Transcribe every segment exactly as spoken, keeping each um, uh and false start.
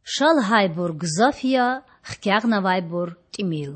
Шал хайбур гзафия, хкягна вайбур тимил.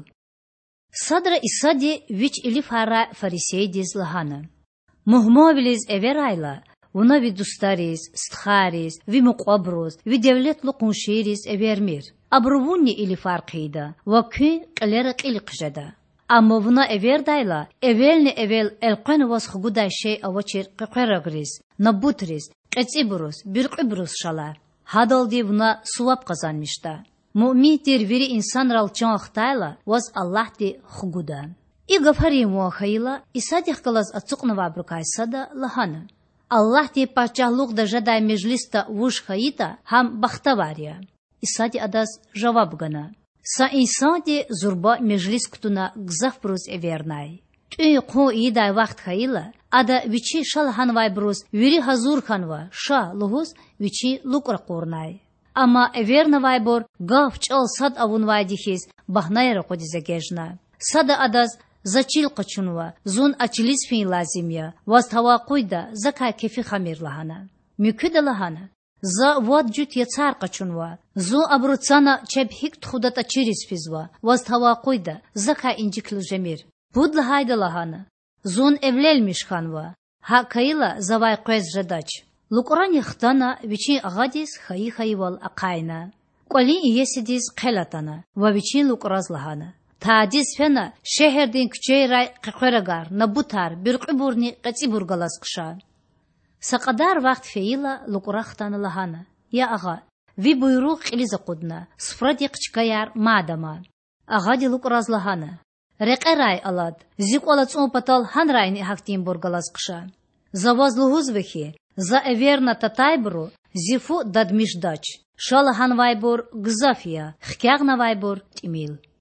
Садра исади вич или фара фарисейдиз лагана. Мухмовилиз эверайла, уна ви дустариз, стхариз, ви муқаброз, ви девлет луқуншириз эвермир. Абрувунни или фарқида, вакуин қилера қили қжада. Амма вуна эвердайла, эвелни эвел элқен вас хугудай шей авачир қиқерагриз, набутриз, қецибруз, бирқибруз шала. Hadaldi buna suvap kazanmışta. Mu'mindir veri insan ralçan xtayla was Allah di xuguda. I gafari muakhayla isadih kalaz atsukna vabrukaysa da lahana. Allah di parçahluk da jaday meclista vush khayita ham bakhta variya. Isadi adas javab gana. Sa insan di zurba meclis kutuna gzaf bruz evernay. Tüy qo iday vaqt khayla ada vichi shal hanvay bruz veri hazur khanva sha luhus vichi lukra qornay. Ama everna vaybor gaf çal sad avun vaydihis bahnayra qodizagejna. Sada adas zachil qachunwa zun achilis fin lazimya was tawaquyda zaka kefi khamir lahana. Müküda lahana. За вот жут яцар qachunwa зу абруцана чебхик тхудата чирис физва was tawaquyda zaka injikl jamir. Budla hayda lahana. Zun evlelmiş khanwa. Ha kayla zavay qez jadaч. Luqran yaxtana vichi agadis khayi khayival aqayna. Qali yesidis qelatana va vichi luqraz lahana. Tadis fena şeherdin küçeyray qiqeragar nabutar bir qiburni qatsibur galas qisha. Saqadar vaqt feyla luqraxtana lahana. Ya ağa vi buyruq qiliza qudna sfradi qchkayar madama. Agadi luqraz lahana. Reqeray alad ziqola tson patal hanrayni haktim burgalas qisha. Zavazluhuz vehi za everna tataybru zifu dadmishdaч. Шала хан вайбур гзафия, хкягна вайбур тимил.